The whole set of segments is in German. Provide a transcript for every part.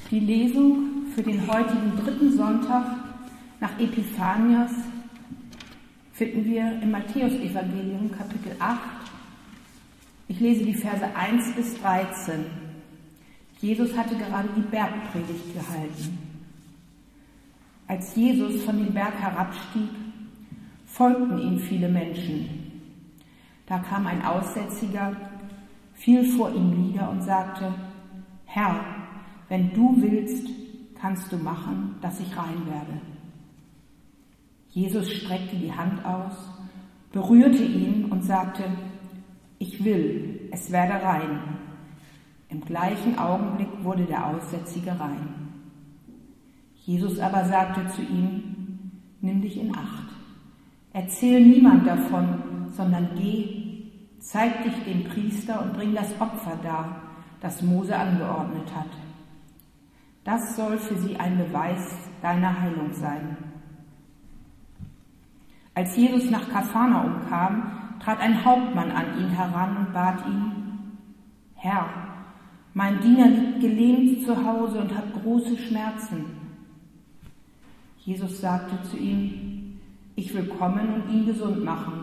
Die Lesung für den heutigen dritten Sonntag nach Epiphanias finden wir im Matthäusevangelium Kapitel 8. Ich lese die Verse 1 bis 13. Jesus hatte gerade die Bergpredigt gehalten. Als Jesus von dem Berg herabstieg, folgten ihm viele Menschen. Da kam ein Aussätziger, fiel vor ihm nieder und sagte: Herr, wenn du willst, kannst du machen, dass ich rein werde. Jesus streckte die Hand aus, berührte ihn und sagte: Ich will, es werde rein. Im gleichen Augenblick wurde der Aussätzige rein. Jesus aber sagte zu ihm: Nimm dich in Acht. Erzähl niemand davon, sondern geh, zeig dich dem Priester und bring das Opfer dar, das Mose angeordnet hat. Das soll für sie ein Beweis deiner Heilung sein. Als Jesus nach Kapharnaum kam, trat ein Hauptmann an ihn heran und bat ihn: Herr, mein Diener liegt gelähmt zu Hause und hat große Schmerzen. Jesus sagte zu ihm: Ich will kommen und ihn gesund machen.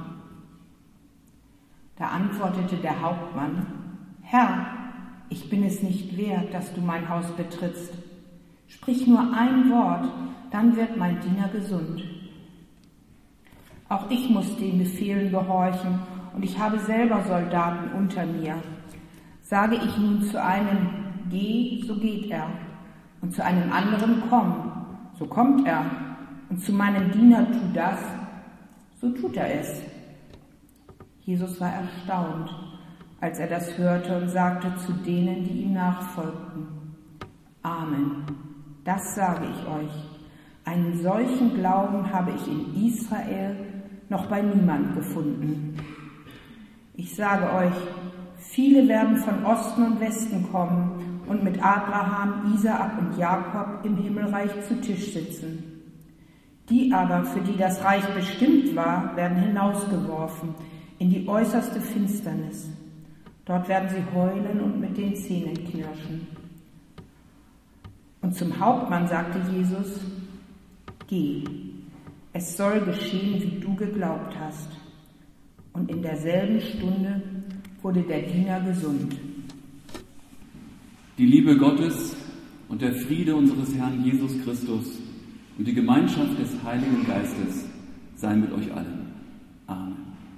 Da antwortete der Hauptmann: Herr, ich bin es nicht wert, dass du mein Haus betrittst. Sprich nur ein Wort, dann wird mein Diener gesund. Auch ich muss den Befehlen gehorchen und ich habe selber Soldaten unter mir. Sage ich nun zu einem: Geh, so geht er, und zu einem anderen: Komm, so kommt er, und zu meinem Diener: Tu das, so tut er es. Jesus war erstaunt, als er das hörte, und sagte zu denen, die ihm nachfolgten: Amen, das sage ich euch. Einen solchen Glauben habe ich in Israel noch bei niemand gefunden. Ich sage euch, viele werden von Osten und Westen kommen und mit Abraham, Isaak und Jakob im Himmelreich zu Tisch sitzen. Die aber, für die das Reich bestimmt war, werden hinausgeworfen in die äußerste Finsternis. Dort werden sie heulen und mit den Zähnen knirschen. Und zum Hauptmann sagte Jesus: Geh, es soll geschehen, wie du geglaubt hast. Und in derselben Stunde wurde der Diener gesund. Die Liebe Gottes und der Friede unseres Herrn Jesus Christus und die Gemeinschaft des Heiligen Geistes sei mit euch allen. Amen.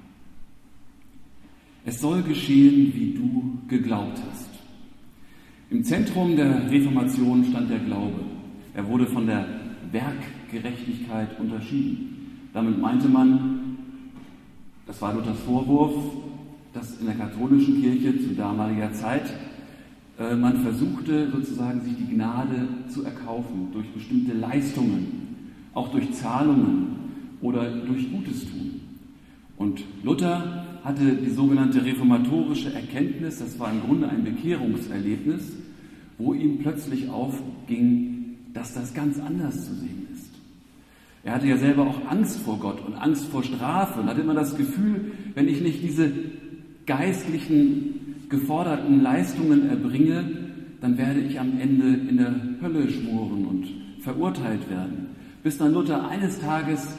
Es soll geschehen, wie du geglaubt hast. Im Zentrum der Reformation stand der Glaube. Er wurde von der Werkgerechtigkeit unterschieden. Damit meinte man, das war Luthers Vorwurf, dass in der katholischen Kirche zu damaliger Zeit man versuchte, sozusagen sich die Gnade zu erkaufen durch bestimmte Leistungen, auch durch Zahlungen oder durch Gutes tun. Und Luther hatte die sogenannte reformatorische Erkenntnis, das war im Grunde ein Bekehrungserlebnis, wo ihm plötzlich aufging, dass das ganz anders zu sehen ist. Er hatte ja selber auch Angst vor Gott und Angst vor Strafe und hatte immer das Gefühl, wenn ich nicht diese geistlichen, geforderten Leistungen erbringe, dann werde ich am Ende in der Hölle schmoren und verurteilt werden. Bis dann Luther eines Tages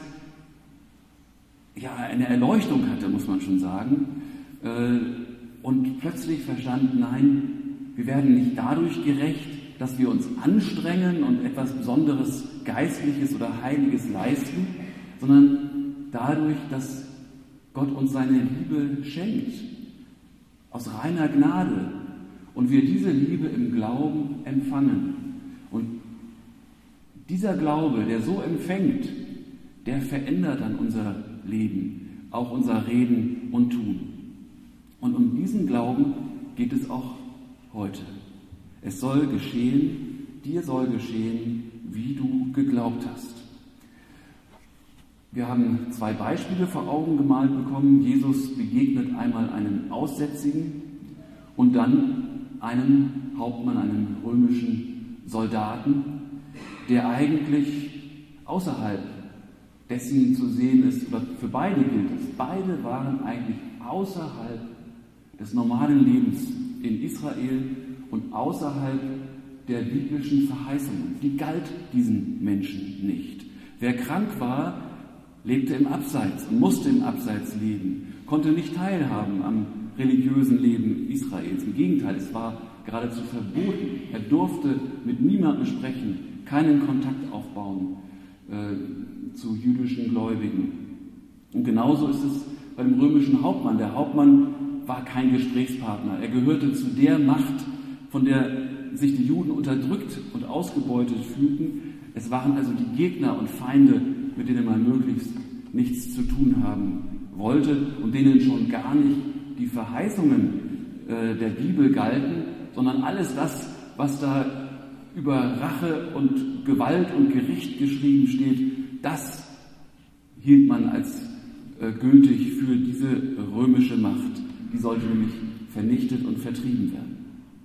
eine Erleuchtung hatte, muss man schon sagen, und plötzlich verstand: Nein, wir werden nicht dadurch gerecht, dass wir uns anstrengen und etwas Besonderes Geistliches oder Heiliges leisten, sondern dadurch, dass Gott uns seine Liebe schenkt, aus reiner Gnade, und wir diese Liebe im Glauben empfangen. Und dieser Glaube, der so empfängt, der verändert dann unser Leben, auch unser Reden und Tun. Und um diesen Glauben geht es auch heute. Es soll geschehen, dir soll geschehen, wie du geglaubt hast. Wir haben 2 Beispiele vor Augen gemalt bekommen. Jesus begegnet einmal einem Aussätzigen und dann einem Hauptmann, einem römischen Soldaten, der eigentlich außerhalb dessen zu sehen ist, oder für beide gilt es. Beide waren eigentlich außerhalb des normalen Lebens in Israel und außerhalb der biblischen Verheißungen. Die galt diesen Menschen nicht. Wer krank war, lebte im Abseits und musste im Abseits leben, konnte nicht teilhaben am religiösen Leben Israels. Im Gegenteil, es war geradezu verboten. Er durfte mit niemandem sprechen, keinen Kontakt aufbauen zu jüdischen Gläubigen. Und genauso ist es beim römischen Hauptmann. Der Hauptmann war kein Gesprächspartner. Er gehörte zu der Macht, von der sich die Juden unterdrückt und ausgebeutet fühlten. Es waren also die Gegner und Feinde, mit denen man möglichst nichts zu tun haben wollte und denen schon gar nicht die Verheißungen der Bibel galten, sondern alles das, was da über Rache und Gewalt und Gericht geschrieben steht, das hielt man als gültig für diese römische Macht. Die sollte nämlich vernichtet und vertrieben werden.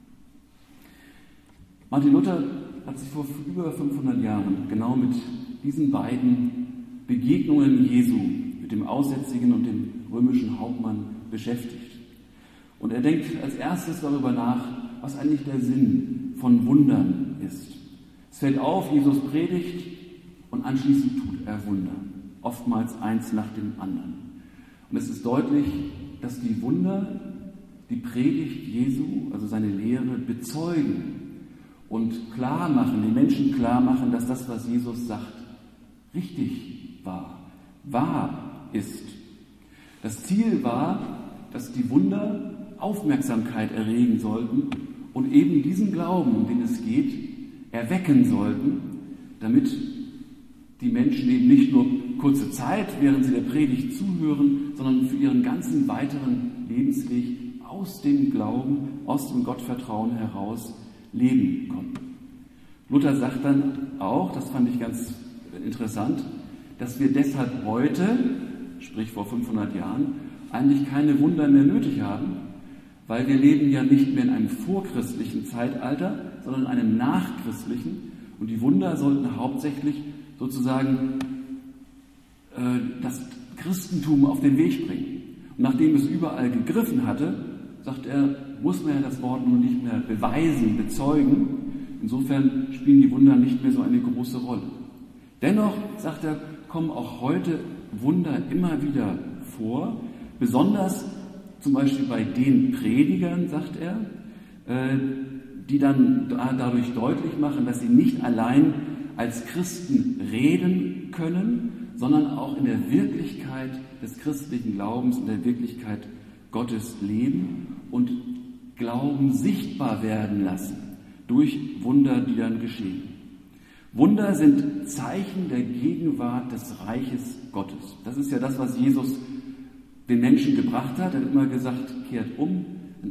Martin Luther hat sich vor über 500 Jahren genau mit diesen beiden Begegnungen Jesu, mit dem Aussätzigen und dem römischen Hauptmann, beschäftigt. Und er denkt als erstes darüber nach, was eigentlich der Sinn von Wundern ist. Es fällt auf, Jesus predigt und anschließend tut er Wunder. Oftmals eins nach dem anderen. Und es ist deutlich, dass die Wunder, die Predigt Jesu, also seine Lehre, bezeugen und klar machen, den Menschen klar machen, dass das, was Jesus sagt, richtig war, wahr ist. Das Ziel war, dass die Wunder Aufmerksamkeit erregen sollten und eben diesen Glauben, um den es geht, erwecken sollten, damit die Menschen eben nicht nur kurze Zeit, während sie der Predigt zuhören, sondern für ihren ganzen weiteren Lebensweg aus dem Glauben, aus dem Gottvertrauen heraus leben konnten. Luther sagt dann auch, das fand ich ganz interessant, dass wir deshalb heute, sprich vor 500 Jahren, eigentlich keine Wunder mehr nötig haben, weil wir leben ja nicht mehr in einem vorchristlichen Zeitalter, sondern in einem nachchristlichen. Und die Wunder sollten hauptsächlich sozusagen das Christentum auf den Weg bringen. Und nachdem es überall gegriffen hatte, sagt er, muss man ja das Wort nun nicht mehr beweisen, bezeugen. Insofern spielen die Wunder nicht mehr so eine große Rolle. Dennoch, sagt er, kommen auch heute Wunder immer wieder vor, besonders zum Beispiel bei den Predigern, sagt er, die dann dadurch deutlich machen, dass sie nicht allein als Christen reden können, sondern auch in der Wirklichkeit des christlichen Glaubens, in der Wirklichkeit Gottes leben und Glauben sichtbar werden lassen durch Wunder, die dann geschehen. Wunder sind Zeichen der Gegenwart des Reiches Gottes. Das ist ja das, was Jesus den Menschen gebracht hat. Er hat immer gesagt, kehrt um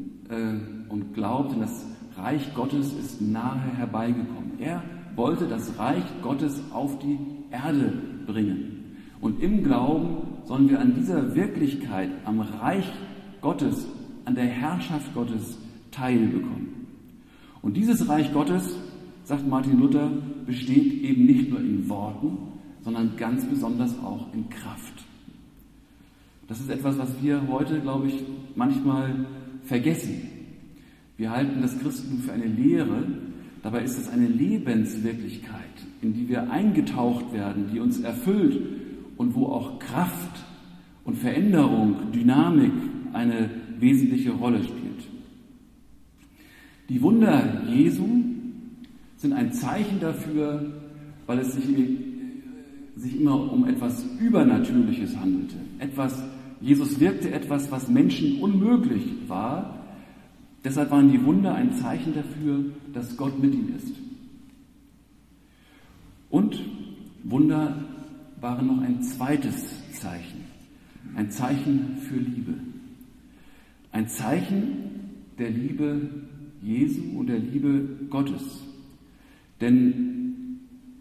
und glaubt, denn das Reich Gottes ist nahe herbeigekommen. Er wollte das Reich Gottes auf die Erde bringen. Und im Glauben sollen wir an dieser Wirklichkeit, am Reich Gottes, an der Herrschaft Gottes teilbekommen. Und dieses Reich Gottes, sagt Martin Luther, besteht eben nicht nur in Worten, sondern ganz besonders auch in Kraft. Das ist etwas, was wir heute, glaube ich, manchmal vergessen. Wir halten das Christentum für eine Lehre, dabei ist es eine Lebenswirklichkeit, in die wir eingetaucht werden, die uns erfüllt und wo auch Kraft und Veränderung, Dynamik eine wesentliche Rolle spielt. Die Wunder Jesu sind ein Zeichen dafür, weil es sich immer um etwas Übernatürliches handelte. Jesus wirkte etwas, was Menschen unmöglich war. Deshalb waren die Wunder ein Zeichen dafür, dass Gott mit ihm ist. Und Wunder waren noch ein zweites Zeichen. Ein Zeichen für Liebe. Ein Zeichen der Liebe Jesu und der Liebe Gottes. Denn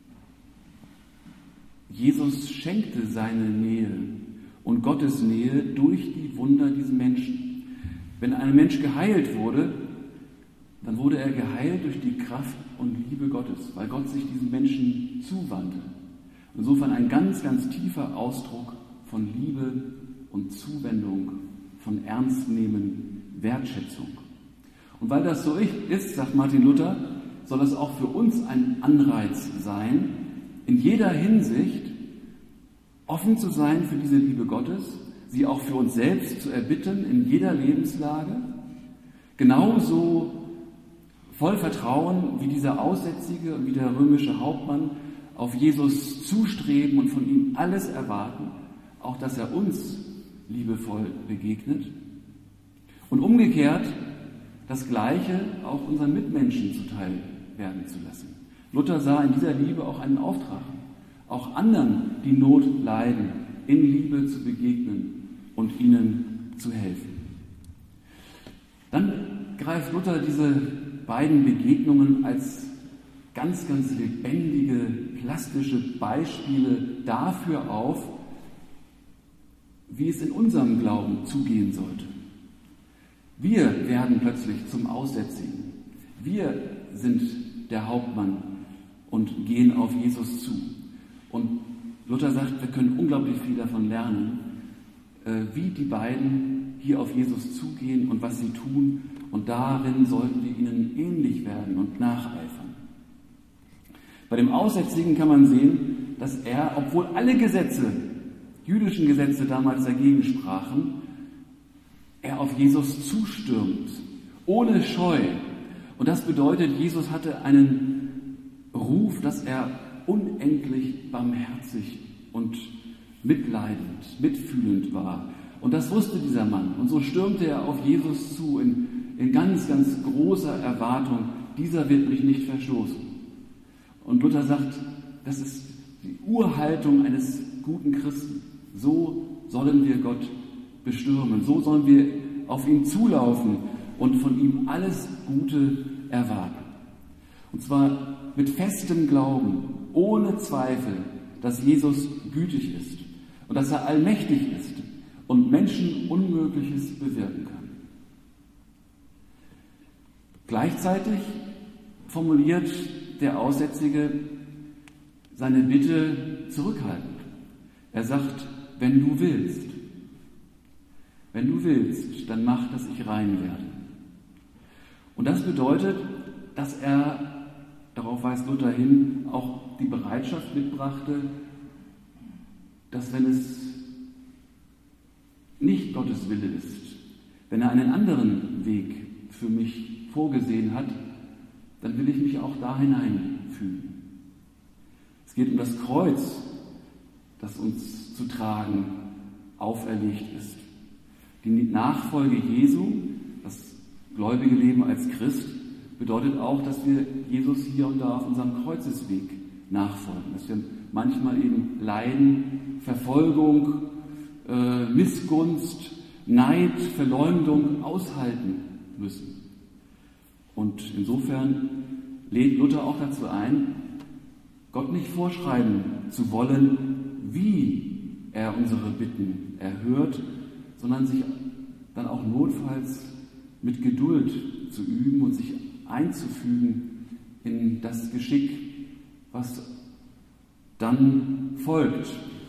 Jesus schenkte seine Nähe und Gottes Nähe durch die Wunder diesen Menschen. Wenn ein Mensch geheilt wurde, dann wurde er geheilt durch die Kraft und Liebe Gottes, weil Gott sich diesen Menschen zuwandte. Insofern ein ganz, ganz tiefer Ausdruck von Liebe und Zuwendung, von Ernstnehmen, Wertschätzung. Und weil das so ist, sagt Martin Luther, soll es auch für uns ein Anreiz sein, in jeder Hinsicht offen zu sein für diese Liebe Gottes, sie auch für uns selbst zu erbitten in jeder Lebenslage, genauso voll Vertrauen wie dieser Aussätzige und wie der römische Hauptmann auf Jesus zustreben und von ihm alles erwarten, auch dass er uns liebevoll begegnet. Und umgekehrt das Gleiche auch unseren Mitmenschen zuteil werden zu lassen. Luther sah in dieser Liebe auch einen Auftrag, auch anderen, die Not leiden, in Liebe zu begegnen und ihnen zu helfen. Dann greift Luther diese beiden Begegnungen als ganz, ganz lebendige, plastische Beispiele dafür auf, wie es in unserem Glauben zugehen sollte. Wir werden plötzlich zum Aussätzigen. Wir sind der Hauptmann und gehen auf Jesus zu. Und Luther sagt, wir können unglaublich viel davon lernen, wie die beiden hier auf Jesus zugehen und was sie tun. Und darin sollten wir ihnen ähnlich werden und nacheifern. Bei dem Aussätzigen kann man sehen, dass er, obwohl alle Gesetze, jüdischen Gesetze damals dagegen sprachen, er auf Jesus zustürmt, ohne Scheu. Und das bedeutet, Jesus hatte einen Ruf, dass er unendlich barmherzig und mitleidend, mitfühlend war. Und das wusste dieser Mann. Und so stürmte er auf Jesus zu in ganz, ganz großer Erwartung, dieser wird mich nicht verstoßen. Und Luther sagt, das ist die Urhaltung eines guten Christen. So sollen wir Gott bestürmen, so sollen wir auf ihn zulaufen und von ihm alles Gute erwarten. Und zwar mit festem Glauben, ohne Zweifel, dass Jesus gütig ist und dass er allmächtig ist und Menschen Unmögliches bewirken kann. Gleichzeitig formuliert der Aussätzige seine Bitte zurückhaltend. Er sagt, wenn du willst, dann mach, dass ich rein werde. Und das bedeutet, dass er, darauf weist Luther hin, auch die Bereitschaft mitbrachte, dass wenn es nicht Gottes Wille ist, wenn er einen anderen Weg für mich vorgesehen hat, dann will ich mich auch da hineinfügen. Es geht um das Kreuz, das uns zu tragen auferlegt ist. Die Nachfolge Jesu, das gläubige Leben als Christ, bedeutet auch, dass wir Jesus hier und da auf unserem Kreuzesweg nachfolgen. Dass wir manchmal eben Leiden, Verfolgung, Missgunst, Neid, Verleumdung aushalten müssen. Und insofern lädt Luther auch dazu ein, Gott nicht vorschreiben zu wollen, wie er unsere Bitten erhört, sondern sich dann auch notfalls mit Geduld zu üben und sich einzufügen in das Geschick, was dann folgt.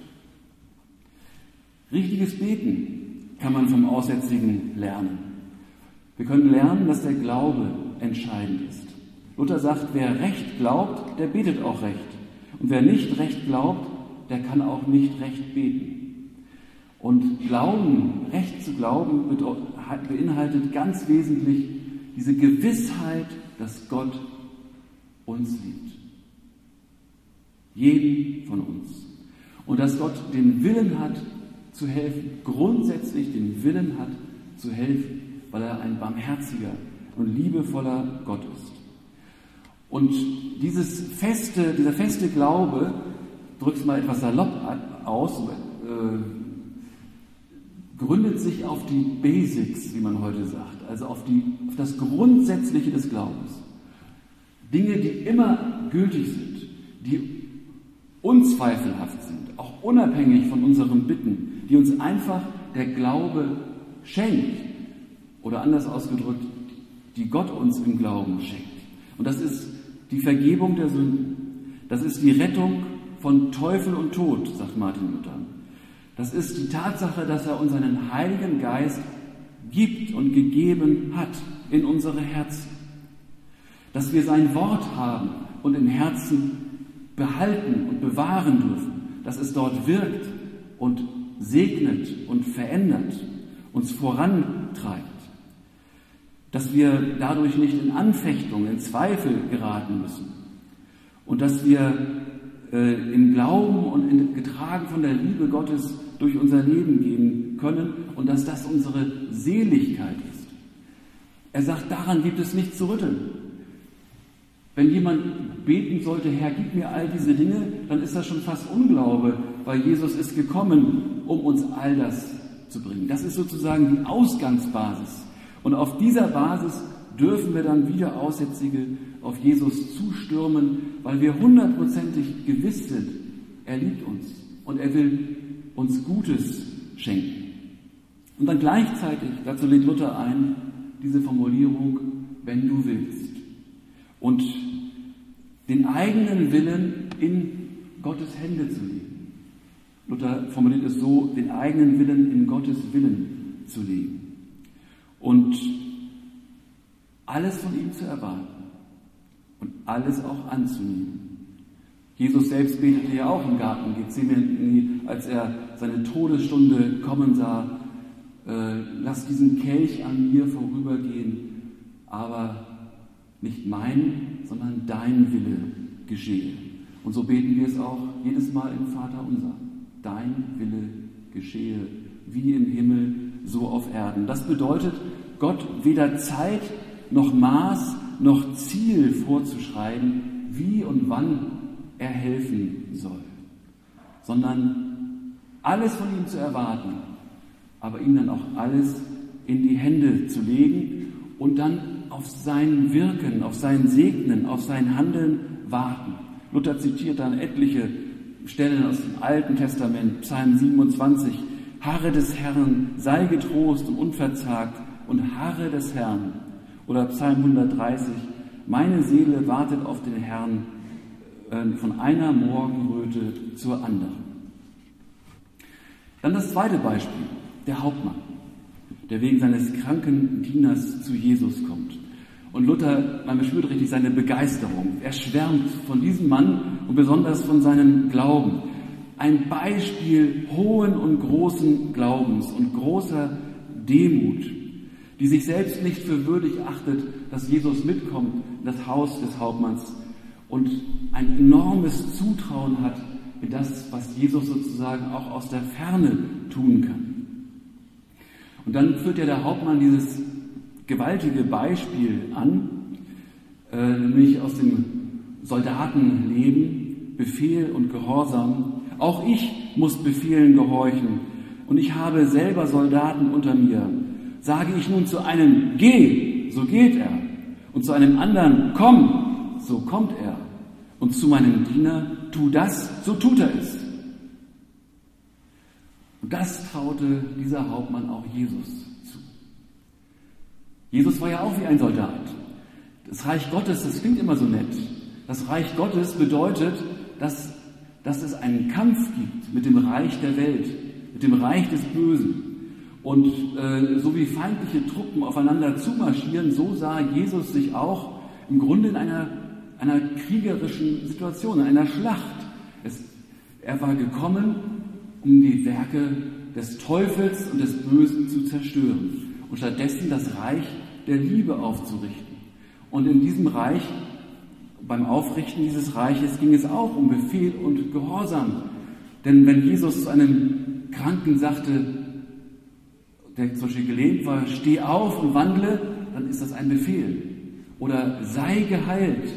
Richtiges Beten kann man vom Aussätzigen lernen. Wir können lernen, dass der Glaube entscheidend ist. Luther sagt, wer recht glaubt, der betet auch recht. Und wer nicht recht glaubt, der kann auch nicht recht beten. Und Glauben, recht zu glauben, beinhaltet ganz wesentlich diese Gewissheit, dass Gott uns liebt. Jeden von uns. Und dass Gott den Willen hat, zu helfen, grundsätzlich den Willen hat, zu helfen, weil er ein barmherziger und liebevoller Gott ist. Und dieser feste Glaube, drückt es mal etwas salopp aus, gründet sich auf die Basics, wie man heute sagt, also auf das Grundsätzliche des Glaubens. Dinge, die immer gültig sind, die unzweifelhaft sind, auch unabhängig von unseren Bitten, die uns einfach der Glaube schenkt, oder anders ausgedrückt, die Gott uns im Glauben schenkt. Und das ist die Vergebung der Sünden, das ist die Rettung von Teufel und Tod, sagt Martin Luther. Das ist die Tatsache, dass er uns seinen Heiligen Geist gibt und gegeben hat in unsere Herzen. dass wir sein Wort haben und im Herzen behalten und bewahren dürfen, dass es dort wirkt und segnet und verändert, uns vorantreibt, dass wir dadurch nicht in Anfechtung, in Zweifel geraten müssen und dass wir im Glauben und getragen von der Liebe Gottes durch unser Leben gehen können und dass das unsere Seligkeit ist. Er sagt, daran gibt es nichts zu rütteln. Wenn jemand beten sollte, Herr, gib mir all diese Dinge, dann ist das schon fast Unglaube, weil Jesus ist gekommen, um uns all das zu bringen. Das ist sozusagen die Ausgangsbasis. Und auf dieser Basis dürfen wir dann wieder Aussätzige auf Jesus zustürmen, weil wir 100%ig gewiss sind, er liebt uns und er will uns Gutes schenken. Und dann gleichzeitig, dazu lädt Luther ein, diese Formulierung, wenn du willst. Und den eigenen Willen in Gottes Hände zu legen. Luther formuliert es so, den eigenen Willen in Gottes Willen zu legen. Und alles von ihm zu erwarten und alles auch anzunehmen. Jesus selbst betete ja auch im Garten Gethsemane, als er seine Todesstunde kommen sah, lass diesen Kelch an mir vorübergehen, aber nicht mein, sondern dein Wille geschehe. Und so beten wir es auch jedes Mal im Vaterunser. Dein Wille geschehe, wie im Himmel, so auf Erden. Das bedeutet, Gott weder Zeit noch Maß noch Ziel vorzuschreiben, wie und wann er helfen soll, sondern alles von ihm zu erwarten, aber ihm dann auch alles in die Hände zu legen und dann auf sein Wirken, auf sein Segnen, auf sein Handeln warten. Luther zitiert dann etliche Stellen aus dem Alten Testament, Psalm 27, Harre des Herrn, sei getrost und unverzagt und harre des Herrn. Oder Psalm 130, meine Seele wartet auf den Herrn von einer Morgenröte zur anderen. Dann das zweite Beispiel, der Hauptmann, der wegen seines kranken Dieners zu Jesus kommt. Und Luther, man spürt richtig seine Begeisterung. Er schwärmt von diesem Mann und besonders von seinem Glauben. Ein Beispiel hohen und großen Glaubens und großer Demut, die sich selbst nicht für würdig achtet, dass Jesus mitkommt in das Haus des Hauptmanns und ein enormes Zutrauen hat in das, was Jesus sozusagen auch aus der Ferne tun kann. Und dann führt ja der Hauptmann dieses gewaltige Beispiel an, nämlich aus dem Soldatenleben, Befehl und Gehorsam. Auch ich muss Befehlen gehorchen und ich habe selber Soldaten unter mir. Sage ich nun zu einem, geh, so geht er, und zu einem anderen, komm, so kommt er, und zu meinem Diener, tu das, so tut er es. Und das traute dieser Hauptmann auch Jesus zu. Jesus war ja auch wie ein Soldat. Das Reich Gottes, das klingt immer so nett. Das Reich Gottes bedeutet, dass es einen Kampf gibt mit dem Reich der Welt, mit dem Reich des Bösen. Und so wie feindliche Truppen aufeinander zumarschieren, so sah Jesus sich auch im Grunde in einer kriegerischen Situation, in einer Schlacht. Er war gekommen, um die Werke des Teufels und des Bösen zu zerstören und stattdessen das Reich der Liebe aufzurichten. Und in diesem Reich, beim Aufrichten dieses Reiches, ging es auch um Befehl und Gehorsam. Denn wenn Jesus zu einem Kranken sagte, der zum Beispiel gelähmt war, steh auf und wandle, dann ist das ein Befehl. Oder sei geheilt.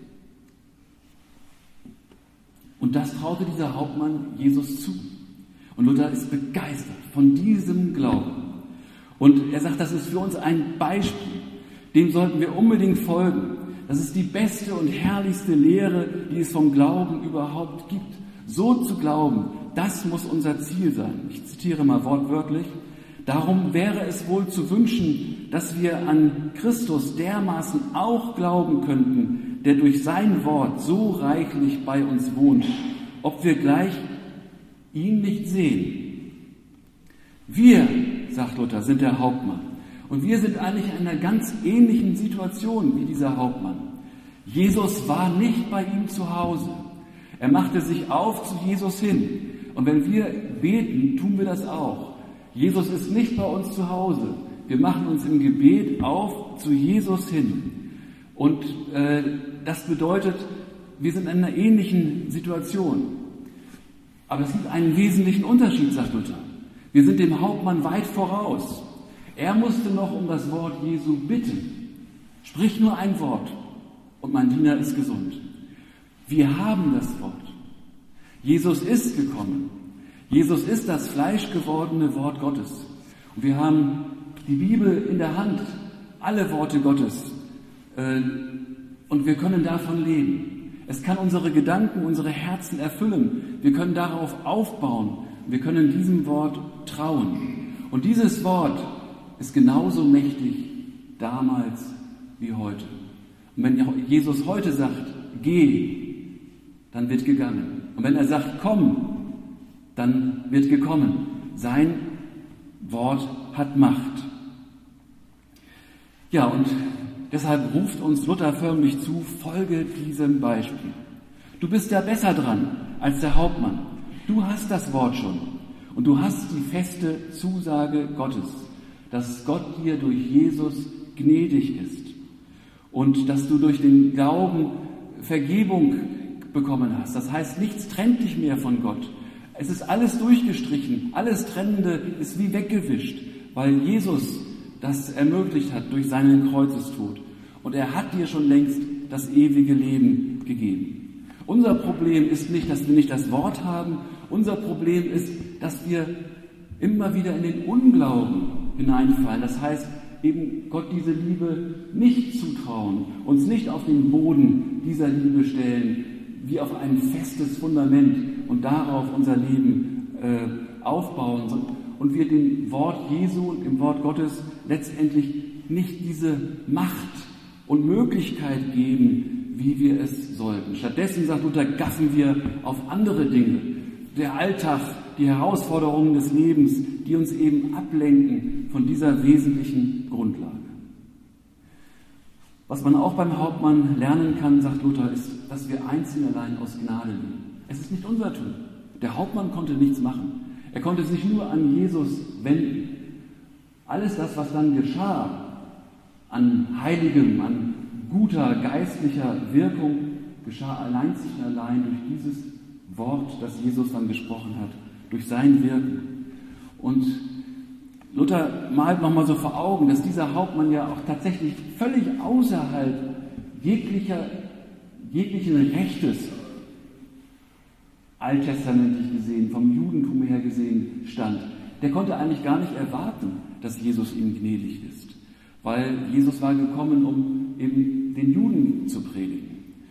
Und das traute dieser Hauptmann Jesus zu. Und Luther ist begeistert von diesem Glauben. Und er sagt, das ist für uns ein Beispiel. Dem sollten wir unbedingt folgen. Das ist die beste und herrlichste Lehre, die es vom Glauben überhaupt gibt. So zu glauben, das muss unser Ziel sein. Ich zitiere mal wortwörtlich. Darum wäre es wohl zu wünschen, dass wir an Christus dermaßen auch glauben könnten, der durch sein Wort so reichlich bei uns wohnt, ob wir gleich ihn nicht sehen. Wir, sagt Luther, sind der Hauptmann. Und wir sind eigentlich in einer ganz ähnlichen Situation wie dieser Hauptmann. Jesus war nicht bei ihm zu Hause. Er machte sich auf zu Jesus hin. Und wenn wir beten, tun wir das auch. Jesus ist nicht bei uns zu Hause. Wir machen uns im Gebet auf zu Jesus hin. Und das bedeutet, wir sind in einer ähnlichen Situation. Aber es gibt einen wesentlichen Unterschied, sagt Luther. Wir sind dem Hauptmann weit voraus. Er musste noch um das Wort Jesu bitten. Sprich nur ein Wort und mein Diener ist gesund. Wir haben das Wort. Jesus ist gekommen. Jesus ist das fleischgewordene Wort Gottes. Und wir haben die Bibel in der Hand, alle Worte Gottes. Und wir können davon leben. Es kann unsere Gedanken, unsere Herzen erfüllen. Wir können darauf aufbauen. Wir können diesem Wort trauen. Und dieses Wort ist genauso mächtig damals wie heute. Und wenn Jesus heute sagt, geh, dann wird gegangen. Und wenn er sagt, komm, dann wird gekommen. Sein Wort hat Macht. Ja, und deshalb ruft uns Luther förmlich zu, folge diesem Beispiel. Du bist ja besser dran als der Hauptmann. Du hast das Wort schon und du hast die feste Zusage Gottes, dass Gott dir durch Jesus gnädig ist und dass du durch den Glauben Vergebung bekommen hast. Das heißt, nichts trennt dich mehr von Gott. Es ist alles durchgestrichen, alles Trennende ist wie weggewischt, weil Jesus das ermöglicht hat durch seinen Kreuzestod. Und er hat dir schon längst das ewige Leben gegeben. Unser Problem ist nicht, dass wir nicht das Wort haben. Unser Problem ist, dass wir immer wieder in den Unglauben hineinfallen. Das heißt, eben Gott diese Liebe nicht zutrauen, uns nicht auf den Boden dieser Liebe stellen, wie auf ein festes Fundament und darauf unser Leben aufbauen. Und wir dem Wort Jesu und dem Wort Gottes letztendlich nicht diese Macht und Möglichkeit geben, wie wir es sollten. Stattdessen, sagt Luther, gaffen wir auf andere Dinge. Der Alltag, die Herausforderungen des Lebens, die uns eben ablenken von dieser wesentlichen Grundlage. Was man auch beim Hauptmann lernen kann, sagt Luther, ist, dass wir einzig allein aus Gnade leben. Es ist nicht unser Tun. Der Hauptmann konnte nichts machen. Er konnte sich nur an Jesus wenden. Alles das, was dann geschah, an Heiligem, an guter geistlicher Wirkung, geschah einzig und allein durch dieses Wort, das Jesus dann gesprochen hat, durch sein Wirken. Und Luther malt nochmal so vor Augen, dass dieser Hauptmann ja auch tatsächlich völlig außerhalb jeglichen Rechtes, alttestamentlich gesehen, vom Judentum her gesehen, stand. Der konnte eigentlich gar nicht erwarten, dass Jesus ihm gnädig ist, weil Jesus war gekommen, um eben den Juden zu predigen.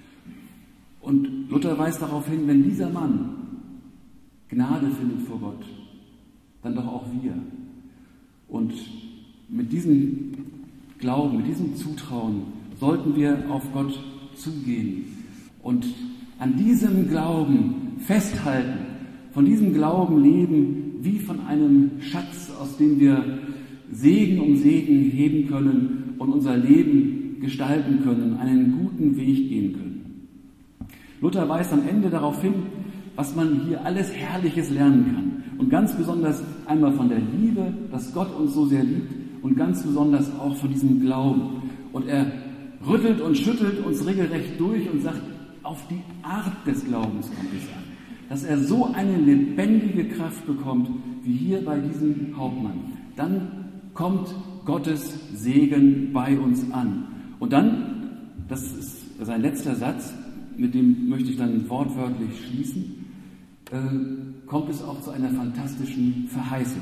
Und Luther weist darauf hin, wenn dieser Mann Gnade findet vor Gott, dann doch auch wir. Und mit diesem Glauben, mit diesem Zutrauen sollten wir auf Gott zugehen und an diesem Glauben festhalten, von diesem Glauben leben, wie von einem Schatz, aus dem wir Segen um Segen heben können und unser Leben gestalten können, einen guten Weg gehen können. Luther weist am Ende darauf hin, was man hier alles Herrliches lernen kann. Und ganz besonders einmal von der Liebe, dass Gott uns so sehr liebt und ganz besonders auch von diesem Glauben. Und er rüttelt und schüttelt uns regelrecht durch und sagt, auf die Art des Glaubens kommt es an. Dass er so eine lebendige Kraft bekommt, wie hier bei diesem Hauptmann. Dann kommt Gottes Segen bei uns an. Und dann, das ist sein letzter Satz, mit dem möchte ich dann wortwörtlich schließen, kommt es auch zu einer fantastischen Verheißung.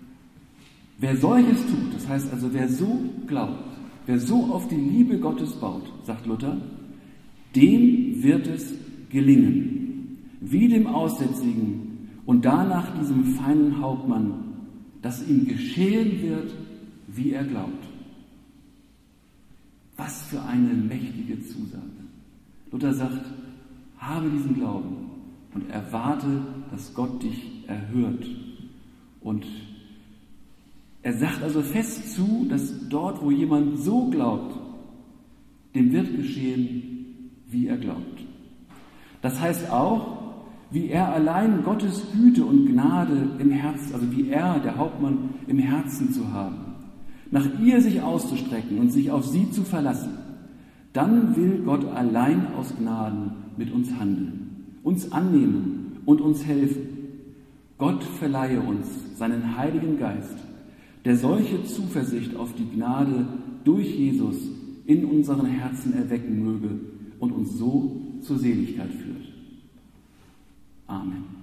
Wer solches tut, das heißt also, wer so glaubt, wer so auf die Liebe Gottes baut, sagt Luther, dem wird es gelingen, wie dem Aussätzigen und danach diesem feinen Hauptmann, dass ihm geschehen wird, wie er glaubt. Was für eine mächtige Zusage. Luther sagt, habe diesen Glauben und erwarte, dass Gott dich erhört. Und er sagt also fest zu, dass dort, wo jemand so glaubt, dem wird geschehen, wie er glaubt. Das heißt auch, wie er allein Gottes Güte und Gnade im Herzen, also wie er, der Hauptmann, im Herzen zu haben, nach ihr sich auszustrecken und sich auf sie zu verlassen, dann will Gott allein aus Gnaden mit uns handeln, uns annehmen und uns helfen. Gott verleihe uns seinen Heiligen Geist, der solche Zuversicht auf die Gnade durch Jesus in unseren Herzen erwecken möge und uns so zur Seligkeit führt. Amen.